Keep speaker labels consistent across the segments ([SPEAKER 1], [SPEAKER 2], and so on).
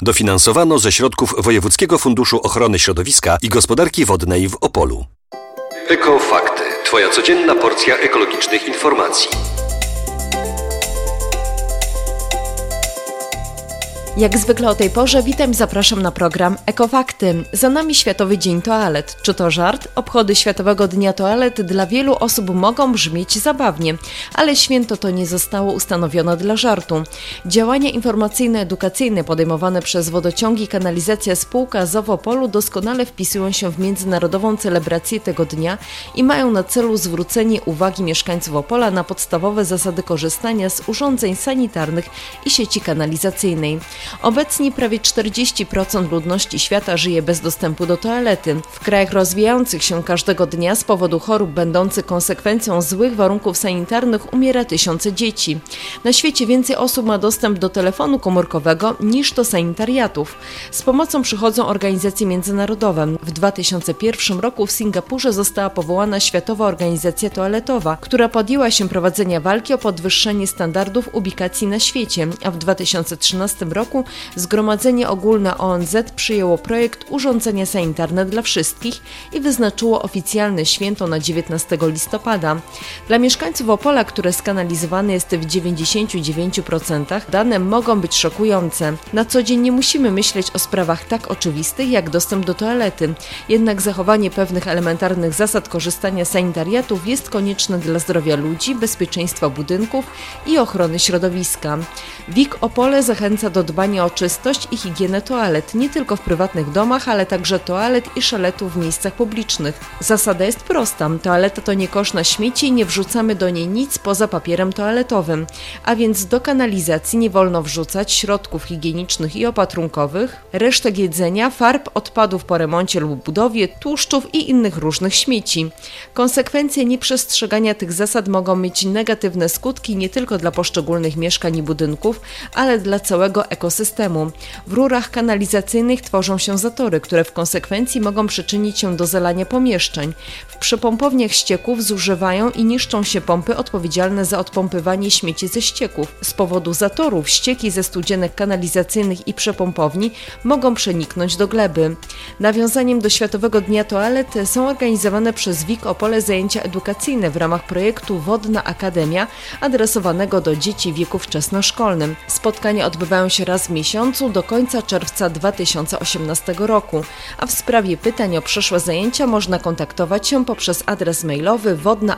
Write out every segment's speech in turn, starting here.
[SPEAKER 1] Dofinansowano ze środków Wojewódzkiego Funduszu Ochrony Środowiska i Gospodarki Wodnej w Opolu. Ekofakty. Twoja codzienna porcja ekologicznych informacji.
[SPEAKER 2] Jak zwykle o tej porze witam i zapraszam na program Ekofakty. Za nami Światowy Dzień Toalet. Czy to żart? Obchody Światowego Dnia Toalet dla wielu osób mogą brzmieć zabawnie, ale święto to nie zostało ustanowione dla żartu. Działania informacyjno-edukacyjne podejmowane przez Wodociągi i Kanalizacja Spółka z Opolu doskonale wpisują się w międzynarodową celebrację tego dnia i mają na celu zwrócenie uwagi mieszkańców Opola na podstawowe zasady korzystania z urządzeń sanitarnych i sieci kanalizacyjnej. Obecnie prawie 40% ludności świata żyje bez dostępu do toalety. W krajach rozwijających się każdego dnia z powodu chorób będących konsekwencją złych warunków sanitarnych umiera tysiące dzieci. Na świecie więcej osób ma dostęp do telefonu komórkowego niż do sanitariatów. Z pomocą przychodzą organizacje międzynarodowe. W 2001 roku w Singapurze została powołana Światowa Organizacja Toaletowa, która podjęła się prowadzenia walki o podwyższenie standardów ubikacji na świecie, a w 2013 roku Zgromadzenie Ogólne ONZ przyjęło projekt Urządzenia Sanitarne dla Wszystkich i wyznaczyło oficjalne święto na 19 listopada. Dla mieszkańców Opola, które skanalizowane jest w 99%, dane mogą być szokujące. Na co dzień nie musimy myśleć o sprawach tak oczywistych jak dostęp do toalety. Jednak zachowanie pewnych elementarnych zasad korzystania z sanitariatów jest konieczne dla zdrowia ludzi, bezpieczeństwa budynków i ochrony środowiska. WIC Opole zachęca do dbania o czystość i higienę toalet, nie tylko w prywatnych domach, ale także toalet i szaletów w miejscach publicznych. Zasada jest prosta. Toaleta to nie kosz na śmieci i nie wrzucamy do niej nic poza papierem toaletowym. A więc do kanalizacji nie wolno wrzucać środków higienicznych i opatrunkowych, resztek jedzenia, farb, odpadów po remoncie lub budowie, tłuszczów i innych różnych śmieci. Konsekwencje nieprzestrzegania tych zasad mogą mieć negatywne skutki nie tylko dla poszczególnych mieszkań i budynków, ale dla całego ekosystemu. W rurach kanalizacyjnych tworzą się zatory, które w konsekwencji mogą przyczynić się do zalania pomieszczeń. W przypompowniach ścieków zużywają i niszczą się pompy odpowiedzialne za odpompywanie śmieci ze ścieków. Z powodu zatorów ścieki ze studzienek kanalizacyjnych i przepompowni mogą przeniknąć do gleby. Nawiązaniem do Światowego Dnia Toalet są organizowane przez WIC Opole zajęcia edukacyjne w ramach projektu Wodna Akademia adresowanego do dzieci w wieku wczesnoszkolnym. Spotkania odbywają się raz w miesiącu do końca czerwca 2018 roku, a w sprawie pytań o przyszłe zajęcia można kontaktować się poprzez adres mailowy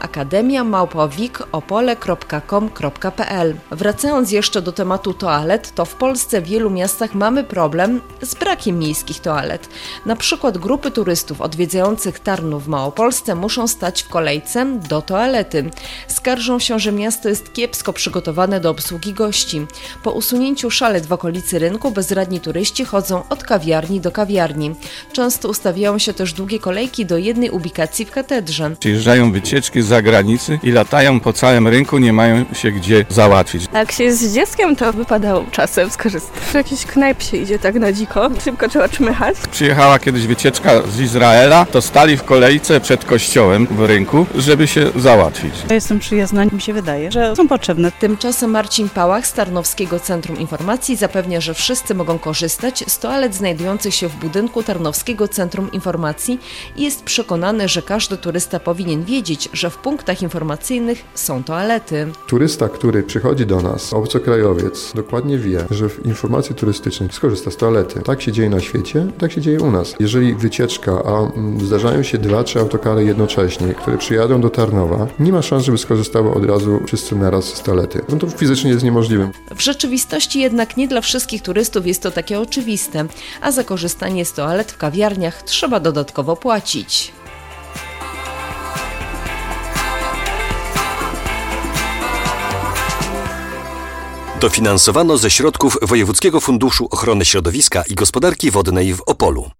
[SPEAKER 2] wodnaakademia@wicopole.com.pl. Wracając jeszcze do tematu toalet, to w Polsce w wielu miastach mamy problem z brakiem miejskich toalet. Na przykład grupy turystów odwiedzających Tarnów w Małopolsce muszą stać w kolejce do toalety. Skarżą się, że miasto jest kiepsko przygotowane do obsługi gości. Po usunięciu szalet w okolicy rynku bezradni turyści chodzą od kawiarni do kawiarni. Często ustawiają się też długie kolejki do jednej ubikacji w katedrze.
[SPEAKER 3] Przyjeżdżają wycieczki z zagranicy i latają po całym rynku, nie mają się gdzie załatwić.
[SPEAKER 4] A jak się jest z dzieckiem, to wypadało czasem skorzystać. W jakiś knajp się idzie tak na dziko, szybko trzeba czmychać.
[SPEAKER 3] Przyjechała kiedyś wycieczka z Izraela, to stali w kolejce przed kościołem w rynku, żeby się załatwić.
[SPEAKER 5] Ja jestem przyjazna, mi się wydaje, że są potrzebne.
[SPEAKER 2] Tymczasem Marcin Pałach z Tarnowskiego Centrum Informacji zapewnia, że wszyscy mogą korzystać z toalet znajdujących się w budynku Tarnowskiego Centrum Informacji i jest przekonany, że każdy turysta powinien wiedzieć, że w punktach informacyjnych są toalety.
[SPEAKER 6] Turysta, który przychodzi do nas, obcokrajowiec, dokładnie wie, że w informacji turystycznej skorzysta z toalety. Tak się dzieje na świecie, tak się dzieje u nas. Jeżeli wycieczka, a zdarzają się 2-3 autokary jednocześnie, które przyjadą do Tarnowa, nie ma szans, żeby skorzystały od razu wszyscy naraz z toalety. No to fizycznie jest niemożliwe.
[SPEAKER 2] W rzeczywistości jednak nie dla wszystkich turystów jest to takie oczywiste, a za korzystanie z toalet w kawiarniach trzeba dodatkowo płacić.
[SPEAKER 1] Dofinansowano ze środków Wojewódzkiego Funduszu Ochrony Środowiska i Gospodarki Wodnej w Opolu.